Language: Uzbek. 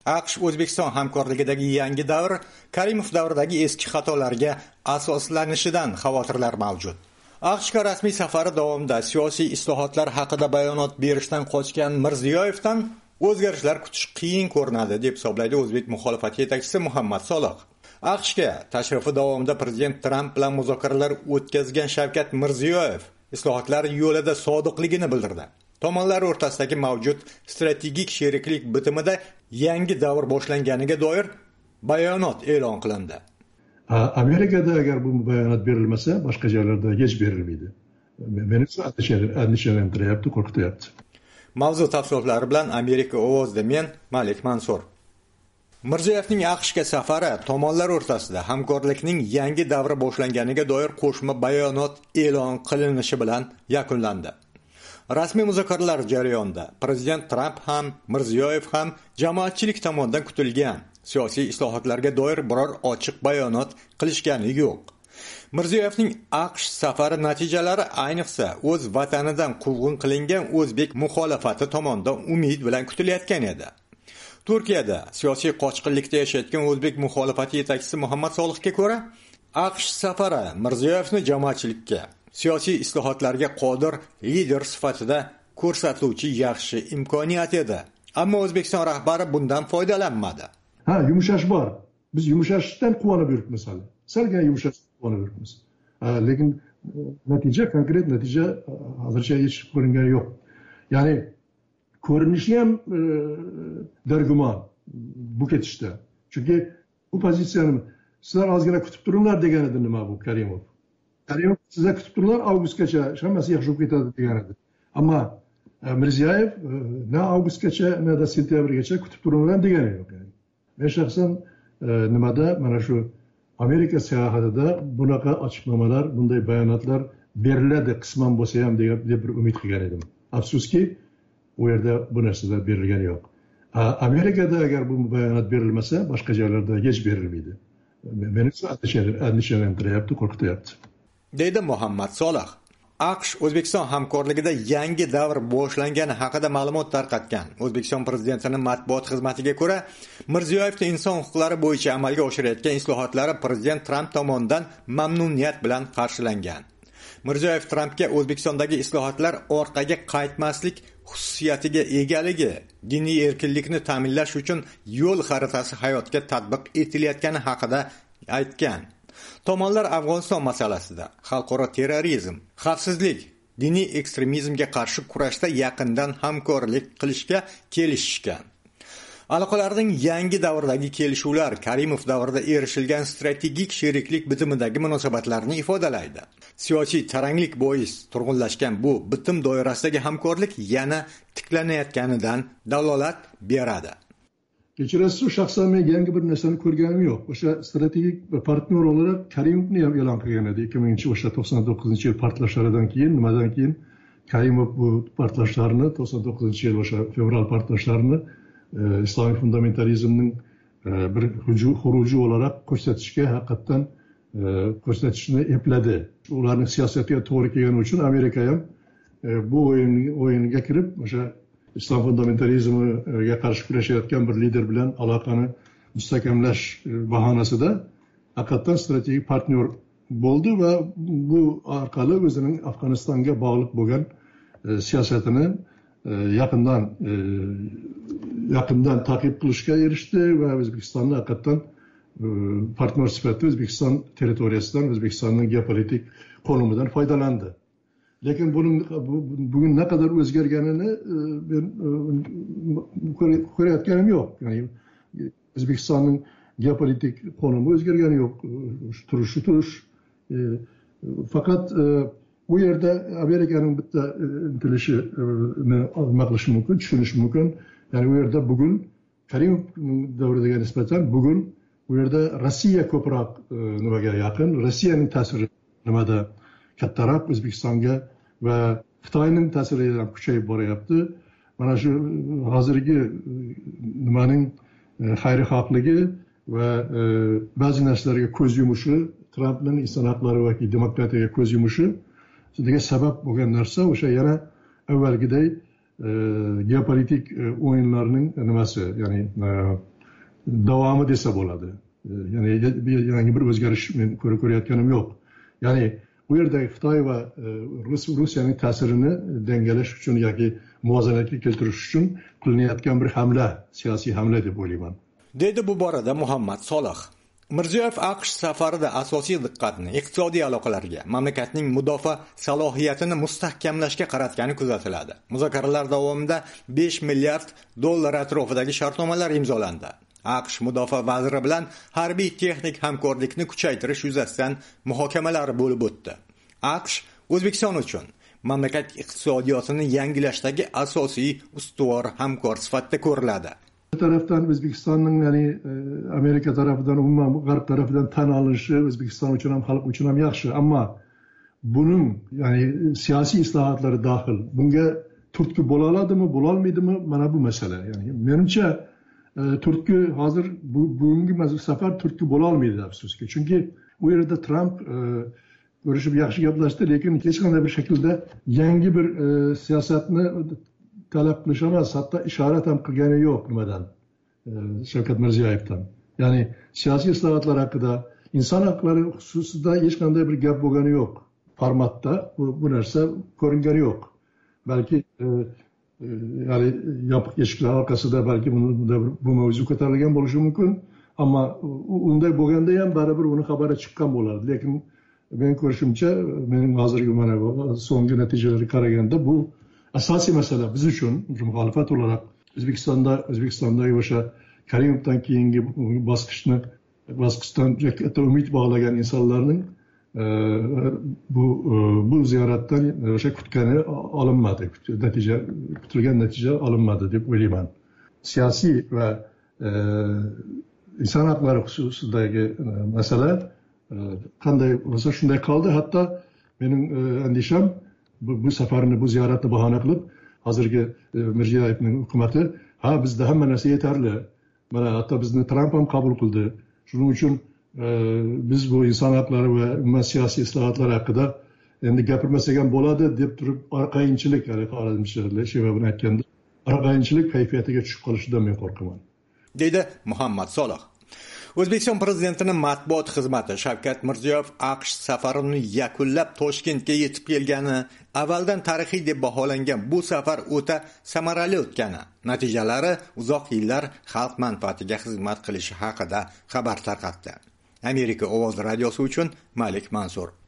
AQSh O'zbekiston hamkorligidagi yangi davr Karimov davridagi eski xatolarga asoslanishidan xavotirlar mavjud. AQShga rasmiy safari davomida siyosiy islohotlar haqida bayonot berishdan qochgan Mirziyoyevdan o'zgarishlar kutish qiyin ko'rinadi deb hisoblaydi o'zbek muxolifati yetakchisi Muhammad Soloh. AQShga tashrifi davomida prezident Tramp bilan muzokaralar o'tkazgan Shavkat Mirziyoyev islohotlar yo'lida sodiqligini bildirdi. Tomonlar o'rtasidagi mavjud strategik sheriklik bitimida yangi davr boshlanganiga doir bayonot e'lon qilindi. Amerikada agar bu bayonot berilmasa, boshqa joylarda hech berilmaydi. Meni andishalantiryapti, qo'rqityapti. Mavzu tafsilotlari bilan Amerika ovozida men Malik Mansur. Mirziyoyevning AQShga safari tomonlar o'rtasida hamkorlikning yangi davri boshlanganiga doir qo'shma bayonot e'lon qilinishi bilan yakunlandi. Rasmiy muzokaralar jarayonida prezident Tramp ham, Mirziyoyev ham jamoatchilik tomonidan kutilgan siyosiy islohotlarga doir biror ochiq bayonot qilishgani yo'q. Mirziyoyevning AQSh safari natijalari ayniqsa o'z vatanidan quvg'in qilingan o'zbek muxolifati tomonidan umid bilan kutilayotgan edi. Turkiyada siyosiy qochqinlikda yashayotgan o'zbek muxolifati yetakchisi Muhammad Solohga ko'ra, AQSh safari Mirziyoyevni jamoatchilikka siyosiy islohotlarga qodir lider sifatida ko'rsatuvchi yaxshi imkoniyat edi. Ammo O'zbekiston rahbari bundan foydalanmadi. Yumshash bor. Biz yumshashdan quvonib yuribmiz hali. Salgina yumshashdan quvonib yuribmiz. Lekin konkret natija hozircha hech ko'ringani yo'q. Ya'ni ko'rinishi ham dargumon bu ketishda. Chunki bu pozitsiyani sizlar ozgina kutib turinglar degan edi nima bu Karimov. Karimov sizlar kutib turinglar avgustgacha hammasi yaxshi bo'lib ketadi degan edi. Ammo Mirziyoyev na avgustgacha, na da sentyabrgacha kutib turinglar degani yo'q. Men shaxsan nimada mana shu Amerika sayohatida bunaqa ochiqlamalar, bunday bayonotlar beriladi qisman bo'lsa ham deb bir umid qilgan edim. Afsuski, u yerda bu narsalar berilgani yo'q. Amerikada agar bu bayonot berilmasa, boshqa joylarda hech berilmaydi. Meni andishalantiryapti, qo'rqityapti. Deydi Muhammad Soloh. AQSh O'zbekiston hamkorligida yangi davr boshlangani haqida ma'lumot tarqatgan O'zbekiston prezidentining matbuot xizmatiga ko'ra, Mirziyoyevning inson huquqlari bo'yicha amalga oshirayotgan islohotlari prezident Tramp tomonidan mamnuniyat bilan qarshilangan. Mirziyoyev Trampga O'zbekistondagi islohotlar orqaga qaytmaslik xususiyatiga egaligi, diniy erkinlikni ta'minlash uchun yo'l xaritasi hayotga tatbiq etilayotgani haqida aytgan. Tomonlar Afg'oniston masalasida xalqaro terrorizm, xavfsizlik, diniy ekstremizmga qarshi kurashda yaqindan hamkorlik qilishga kelishishgan. Aloqalarning yangi davrdagi kelishuvlar Karimov davrida erishilgan strategik sheriklik bitimidagi munosabatlarni ifodalaydi. Siyosiy taranglik bois turg'unlashgan bu bitim doirasidagi hamkorlik yana tiklanayotganidan dalolat beradi. Kechirasiz, shaxsan men yangi bir narsani ko'rganim yo'q. O'sha strategik partnyor olarak Karimovni ham e'lon qilgan edi. 2099-yil portlashlaridan keyin, nimadan keyin Karimov bu portlashlarni 99-yil o'sha fevral portlashlarini islomiy fundamentalizmning bir xuruji olarak ko'rsatishga haqiqatan ko'rsatishni epladi. Ularning siyosatiga to'g'ri kelgani uchun Amerika ham bu o'yinga kirib o'sha islom fundamentalizmiga qarshi kurashayotgan bir lider bilan aloqani mustahkamlash bahonasida haqiqatan strategik partnyor bo'ldi va bu orqali o'zining Afg'onistonga bog'liq bo'lgan siyosatini yaqindan ta'qib qilishga erishdi va O'zbekistonni haqiqatan partnyor sifatida O'zbekiston territoriyasidan, O'zbekistonning geopolitik konumidan foydalandi. Lekin bugun ne kadar o'zgarganini ben ko'rayotganim yo'q. Ya'ni O'zbekistonning geopolitik konumi o'zgargani yo'q. Turish. Fakat bu yerda Amerikaning bitta intilishini olma qilish mumkin, tushunish mumkin. Ya'ni u yerda bugun Karimov davriga nisbatan bugun u yerda Rossiya ko'proq nimaga yaqin, Rossiyaning ta'siri nimada kattaroq O'zbekistonga va Xitoyning ta'siri ham kuchayib boryapti. Mana shu hozirgi nimaning xayrixohligi va ba'zi narsalarga ko'z yumishi, Trampning inson haqlari va demokratiyaga ko'z yumishi shunga sabab bo'lgan narsa o'sha yana avvalgiday geopolitik o'yinlarning nimasi, ya'ni davomi desa bo'ladi. Ya'ni yangi bir o'zgarish men ko'rayotganim yo'q. Ya'ni bu yerdagi Xitoy va Rossiyaning ta'sirini dengalash uchun yoki muvozanatga keltirish uchun qilinayotgan bir hamla, siyosiy hamla deb o'ylayman. Dedi bu borada Muhammad Solih. Mirziyoyev AQSh safarida asosiy diqqatni iqtisodiy aloqalarga, mamlakatning mudofaa salohiyatini mustahkamlashga qaratgani kuzatiladi. Muzokaralar davomida 5 milliard dollar atrofidagi shartnomalar imzolandi. AQSh mudofaa vaziri bilan harbiy texnik hamkorlikni kuchaytirish yuzasidan muhokamalar bo'lib o'tdi. AQSh O'zbekiston uchun mamlakat iqtisodiyotini yangilashdagi asosiy ustuvor hamkor sifatida ko'riladi. Bir tarafdan O'zbekistonning, ya'ni Amerika tarafidan, umuman G'arb tarafidan tan olinishi O'zbekiston uchun ham, xalq uchun ham yaxshi, ammo buning, ya'ni siyosiy islohotlari dahil bunga turtki bo'la oladimi, bo'la olmaydimi, mana bu masala. Ya'ni menimcha turtki hozir bugungi safar turtki bo'la olmaydi afsuski. Chunki u yerda Trump ko'rishib yaxshi gaplashdi, lekin hech qanday bir shaklda yangi bir siyosatni talab qilish emas, hatto ishorat ham qilgani yo'q nimadan, Shavkat Mirziyoyevdan. Ya'ni siyosiy islohotlar haqida, inson haqlari xususida hech qanday bir gap bo'lgani yo'q. Formatda bu narsa ko'ringani yo'q. Balki ya'ni yopiq eshiklar orqasida balki bu mavzu ko'tarilgan bo'lishi mumkin, ammo unday bo'lganda ham baribir uni xabari chiqqan bo'lardi. Lekin men ko'rishimcha, mening hozirgi mana so'nggi natijalarga qaraganda bu asosiy masala biz uchun muxolifat olarak O'zbekistondagi o'sha Karimovdan keyingi bosqichdan katta umid bog'lagan insonlarning bu ziyoratdan o'sha kutgani olinmadi, kutilgan natija olinmadi deb o'ylayman. Siyosiy va inson haqlari xususidagi masala qanday bo'lsa shunday qoldi. Hatto mening andisham bu safarni, bu ziyoratni bahona qilib, hozirgi Mirziyoyevning hukumati, bizda hamma narsa yetarli. Mana hatto bizni Trump ham qabul qildi. Shuning uchun biz bu inson haqlari va umuman siyosiy islohotlar haqida endi gapirmasak ham bo'ladi deb turib, orqayinchilik, ya'ni xorazmchilar sheva bilan aytganda, orqayinchilik kayfiyatiga tushib qolishidan men qo'rqaman. Dedi Muhammad Solih. O'zbekiston prezidentining matbuot xizmati Shavkat Mirziyoyev AQSh safarini yakunlab Toshkentga yetib kelgani, avvaldan tarixiy deb baholangan bu safar o'ta samarali o'tgani, natijalari uzoq yillar xalq manfaatiga xizmat qilishi haqida xabar tarqatdi. Amerika ovozi radiosi uchun Malik Mansur.